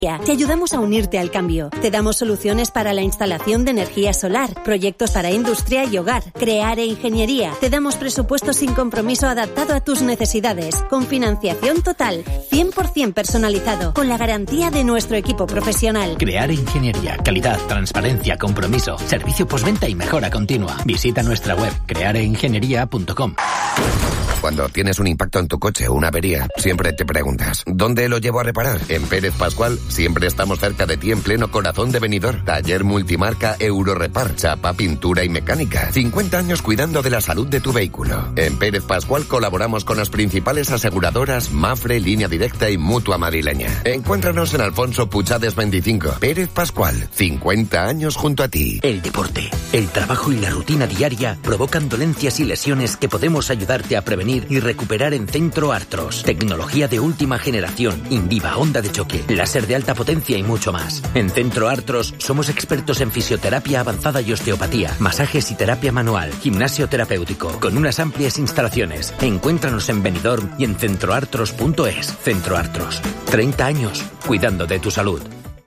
Te ayudamos a unirte al cambio. Te damos soluciones para la instalación de energía solar, proyectos para industria y hogar, Creare Ingeniería. Te damos presupuesto sin compromiso adaptado a tus necesidades, con financiación total, 100% personalizado, con la garantía de nuestro equipo profesional. Creare Ingeniería, calidad, transparencia, compromiso, servicio postventa y mejora continua. Visita nuestra web creareingeniería.com. Cuando tienes un impacto en tu coche o una avería, siempre te preguntas, ¿dónde lo llevo a reparar? En Pérez Pascual siempre estamos cerca de ti en pleno corazón de Benidorm. Taller multimarca Eurorepar, chapa, pintura y mecánica. 50 años cuidando de la salud de tu vehículo. En Pérez Pascual colaboramos con las principales aseguradoras Mafre, Línea Directa y Mutua Madrileña. Encuéntranos en Alfonso Puchades 25. Pérez Pascual, 50 años junto a ti. El deporte, el trabajo y la rutina diaria provocan dolencias y lesiones que podemos ayudarte a prevenir y recuperar en Centro Artros. Tecnología de última generación, Indiva, onda de choque, láser de alta potencia y mucho más. En Centro Artros somos expertos en fisioterapia avanzada y osteopatía, masajes y terapia manual, gimnasio terapéutico, con unas amplias instalaciones. Encuéntranos en Benidorm y en centroartros.es. Centro Artros, 30 años cuidando de tu salud.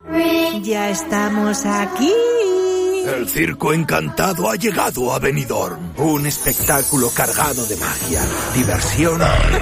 Ya estamos aquí. El Circo Encantado ha llegado a Benidorm. Un espectáculo cargado de magia, diversión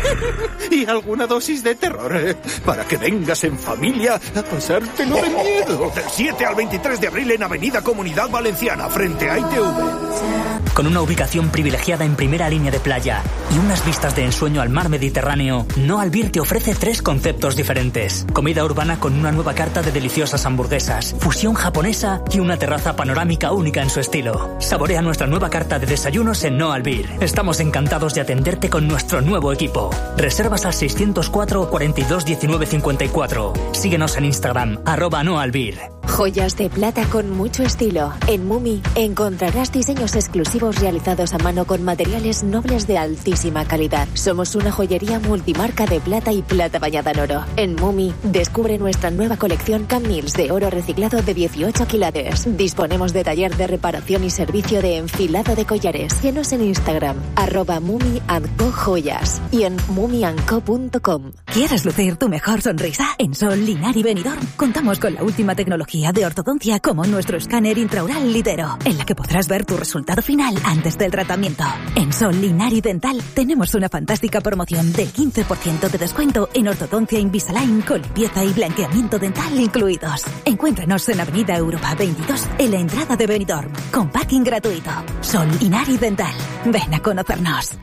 y alguna dosis de terror. Para que vengas en familia a pasártelo de miedo. Del 7 al 23 de abril en Avenida Comunidad Valenciana, frente a ITV. Con una ubicación privilegiada en primera línea de playa y unas vistas de ensueño al mar Mediterráneo, No Albir te ofrece 3 conceptos diferentes. Comida urbana con una nueva carta de deliciosas hamburguesas, fusión japonesa y una terraza panorámica única en su estilo. Saborea nuestra nueva carta de desayunos en No Albir. Estamos encantados de atenderte con nuestro nuevo equipo. Reservas al 604 42 19 54. Síguenos en Instagram, @NoAlbir. Joyas de plata con mucho estilo. En Mumi encontrarás diseños exclusivos realizados a mano con materiales nobles de altísima calidad. Somos una joyería multimarca de plata y plata bañada en oro. En Mumi descubre nuestra nueva colección Camils de oro reciclado de 18 quilates. Disponemos de taller de reparación y servicio de enfilado de collares. Síguenos en Instagram, @Mumi&Co Joyas y en mumiandco.com. ¿Quieres lucir tu mejor sonrisa? En Sol, Linar y Benidorm contamos con la última tecnología de ortodoncia como nuestro escáner intraoral Litero, en la que podrás ver tu resultado final antes del tratamiento. En Sol, Linar y Dental tenemos una fantástica promoción del 15% de descuento en ortodoncia Invisalign con limpieza y blanqueamiento dental incluidos. Encuéntranos en Avenida Europa 22 en la entrada de Benidorm, con parking gratuito. Sol, Linar y Dental. Ven a conocernos.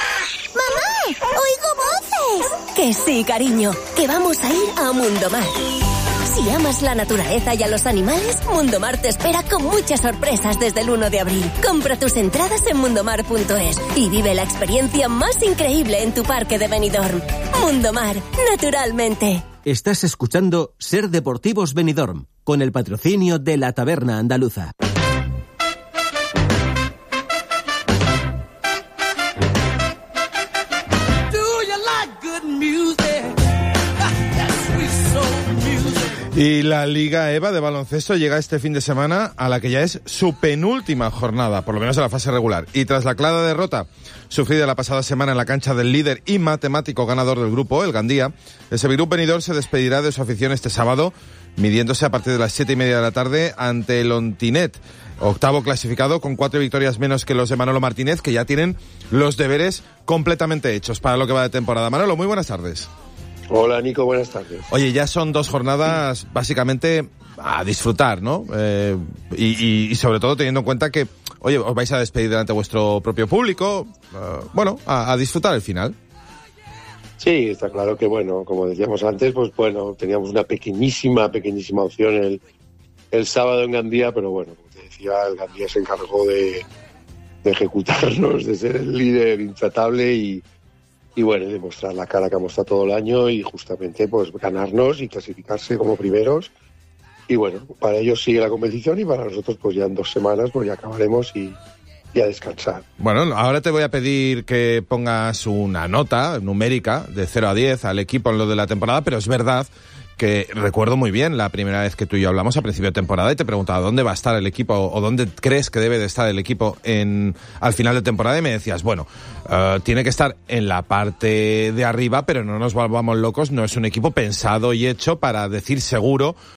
¡Mamá! ¡Oigo voces! Que sí, cariño, que vamos a ir a Mundomar. Si amas la naturaleza y a los animales, Mundomar te espera con muchas sorpresas desde el 1 de abril. Compra tus entradas en mundomar.es y vive la experiencia más increíble en tu parque de Benidorm. Mundomar, naturalmente. Estás escuchando Ser Deportivos Benidorm, con el patrocinio de la Taberna Andaluza. Y la Liga EVA de baloncesto llega este fin de semana a la que ya es su penúltima jornada, por lo menos en la fase regular. Y tras la clara derrota sufrida la pasada semana en la cancha del líder y matemático ganador del grupo, el Gandía, el Sevirup Benidorm se despedirá de su afición este sábado, midiéndose a partir de las 7:30 de la tarde ante el Ontinet, octavo clasificado con 4 victorias menos que los de Manolo Martínez, que ya tienen los deberes completamente hechos para lo que va de temporada. Manolo, muy buenas tardes. Hola, Nico, buenas tardes. Oye, ya son 2 jornadas básicamente a disfrutar, ¿no? Y sobre todo teniendo en cuenta que, oye, os vais a despedir delante de vuestro propio público, bueno, a disfrutar el final. Sí, está claro que, bueno, como decíamos antes, pues bueno, teníamos una pequeñísima opción el sábado en Gandía, pero bueno, como te decía, el Gandía se encargó de ejecutarnos, de ser el líder intratable y bueno, demostrar la cara que ha mostrado todo el año y justamente pues ganarnos y clasificarse como primeros. Y bueno, para ellos sigue la competición y para nosotros pues ya en 2 semanas pues ya acabaremos y a descansar. Bueno, ahora te voy a pedir que pongas una nota numérica de 0 a 10 al equipo en lo de la temporada, pero es verdad que recuerdo muy bien la primera vez que tú y yo hablamos a principio de temporada y te preguntaba dónde va a estar el equipo o dónde crees que debe de estar el equipo al final de temporada, y me decías, bueno, tiene que estar en la parte de arriba, pero no nos volvamos locos, no es un equipo pensado y hecho para decir seguro